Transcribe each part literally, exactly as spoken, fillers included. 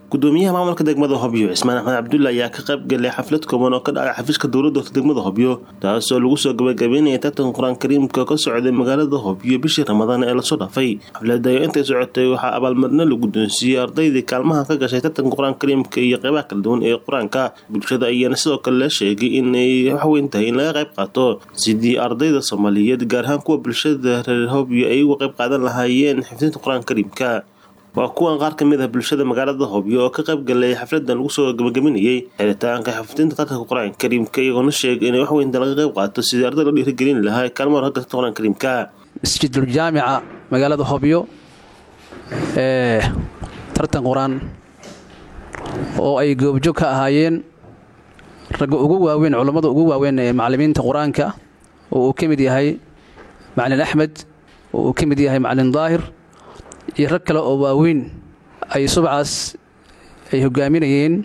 gudoomiyaha maamulka degmada Hobyo Ismaan Axmed Cabdulla ayaa ka qayb galay xaflad kooban oo ka dhacay xafiiska dowladda degmada Hobyo taasoo lagu soo gabagabeeyay tartan Quraan Kariimka ka socday magaalada Hobyo bishii Ramadaan ee la soo dhaafay. Xafladda inta socotay waxaa abaalmarino lagu guddoonsiiyay ardayda kaalmaha ka gashay tartanka Quraan Kariimka iyo qaybaha kala duwan ee Quraanka. Bulshada ayaa sidoo kale sheegay in ay wax weyn tahay in laga qayb qaato sidii ardayda Soomaaliyeed gaar ahaan kuwa bulshada reer Hobyo ay uga qayb qaadan lahaayeen xifdinta Quraan Kariimka. waa kuwan qaar ka mid ah bulshada magaalada Hobyo oo ka qayb galay xafladan lagu soo gabagabeeyay xiritaanka xafidinta tartanka Quraan Kariimka iyagoo sheegay in wax weyn laga qayb qaato sidii ardayda loo dhiirigelin lahaa kaalmaha ka Quraan Kariimka. Masjidul Jaamica magaalada Hobyo ee tartan Quraan oo ay goobjoog ka ahaayeen rag ugu waaweyn culimada ugu waaweyn ee macallimiinta Quraanka oo uu kamid yahay Macallin Axmed oo uu kamid yahay Macallin Daahir iyo rag kale oo waaweyn ay subacaas ay hogaaminayeen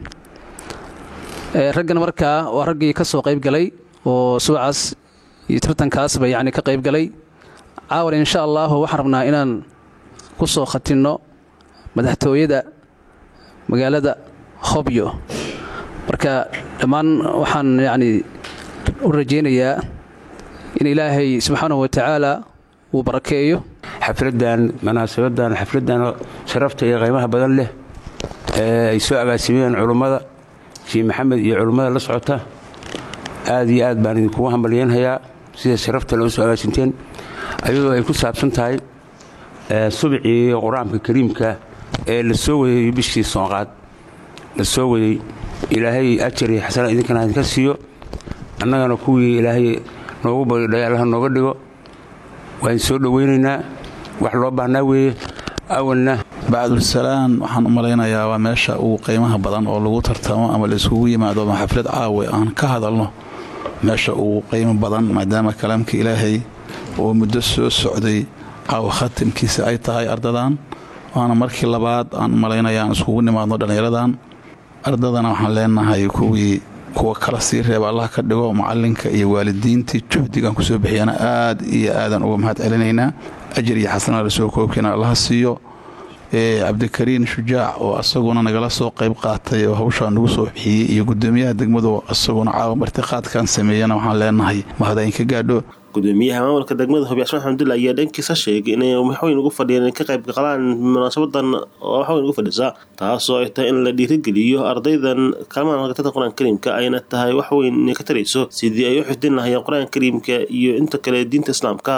ee raggan markaa waa raggii ka soo qayb galay oo subacaas iyo tartankaas bay yani ka qayb galay caawar insha Allah waxaan rabnaa inaan ku soo khatino madaxtooyada magaalada Hobyo marka dhamaan waxaan yani u rajeynayaa in Ilaahay subhanahu wa ta'ala uu barakeeyo xafladan munaasabadan xafladan sharafta iyo qiimaha badan leh ee ay soo agaasimeen culimada Sheekh Maxamed iyo culimada la socota aad iyo aad baan idinku hambalyeynaya sida sharafta loo soo agaasinteen ayadoo ay ku saabsan tahay ee subci Quraanka Kariimka ee la soo waday bishii Soonqaad la soo waday Ilaahay ajri xasan idinkana idinka siiyo annagana kuwii Ilaahay noogu baydhay Allah nooga dhigo waan soo dhaweynaynaa wax loo baahnaa weeye awalna bacdu salaam waxaan u maleynayaa waa meesha uu qiimaha badan oo lagu tartamo ama la isugu yimaado xaflad caawi aan ka hadalno meesha uu qiimo badan maadaama kalaamka Ilaahay oo muddo soo socday caaw khatimkiisa ay tahay ardadan waana markii labaad aan maleynayaa isugu nimaadno dhalinyaradan ardadana waxaan leenahay kuwii kuwa kala sii reeb Allah ka dhigo macallinka iyo waalidiintii juhdigan ku soo bixiyana aad iyo aadan uga mahad celinaynaa ajir iyo xasana la soo koobkina Allah siiyo ee Cabdikariin Shujaac oo asaguna nagala soo qayb qaatay oo hawsha nagu soo bixiyay iyo gudoomiyaha degmadu asaguna caawa martiqaadkan sameeyana waxaan leenahay mahadayn ka gaadho. gudoomiyaha maamulka degmada Hobyo Ismaan Axmed ayaa dhankiisa sheegay in ay wax weyn ugu fadhiyeen ka qayb galaan munaasabadan oo wax weyn ugu fadhisa taasoo ay tahay in la dhiirigeliyo ardaydan kaalmaha tartanka Quraan Kariimka ayna tahay wax weyn ka tarayso sidii ay u xifdin lahaayeen Quraan Kariimka iyo inta kale diinta Islaamka.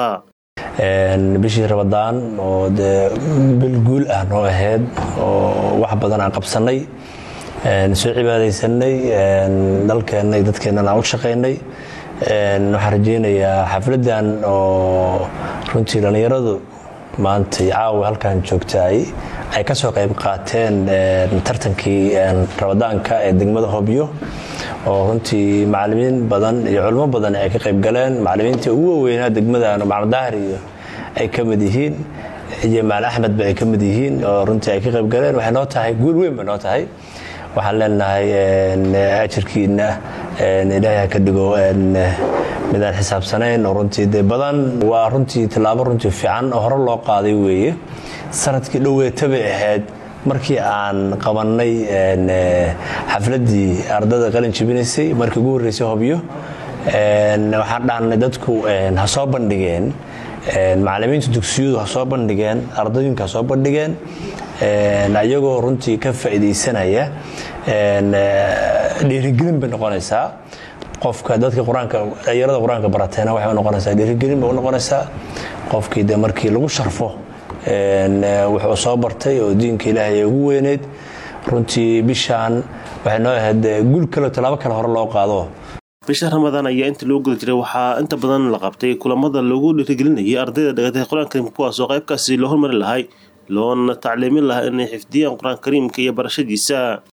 een bishii Ramadaan oo bil guul ah noo ahayd oo wax badan aan qabsanay een soo cibaadeysanay een dalkeena dadkeena aan u shaqeynay een waxaan rajeynayaa xafladan oo runtii dhalinyaradu maanta caawa halkan joogtay ay ka soo qayb qaateen tartankii Ramadaanka ee degmada Hobyo oo runtii macallimiin badan iyo culimo badan ay ka qayb galeen macallimiinta ugu weynaa degmada Macallin Daahir iyo ay ka mid yihiin iyo Macallin Axmed bay ka mid yihiin oo runtii ay ka qayb galeen waxay noo tahay guul weyn noo tahay waxaan leenahay ajirkiina Ilaahay ka dhigo midaan xisaabsanayn oo runtii de badan waa runtii talaabo runtii fiican oo hore loo qaaday weeye sanadkii dhaweetaba ahayd markii aan qabanay xafladii ardada qalin jibinaysay markii ugu horeysay Hobyo waxaan dhahnay dadku ha soo bandhigeen macallimiinta dugsiyadu ha soo bandhigeen ardayinka ha soo bandhigeen ayagoo runtii ka faa'iideysanaya dhiirigelin bay noqonaysaa qofka dadka Quraanka ayarada Quraanka barateena waxay noqonaysaa dhiirigelin bay noqonaysaa qofkii de markii lagu sharfo een wuxuu soo bartay oo diinka Ilaahay ugu weyneed runtii bishaan waxay noo ahayd guul kale talaabo kale hore loo qaado. bisha Ramadaan ayaa inta loo guda jiray waxaa inta badan la qabtay kulamada lagu dhiirigelinayay ardayda dhigata Quraan Kariimka kuwaas oo qaybkaasi loo hormarin lahay loona tacliimin lahaa inay xifdiyaan Quraan Kariimka iyo barashadiisa.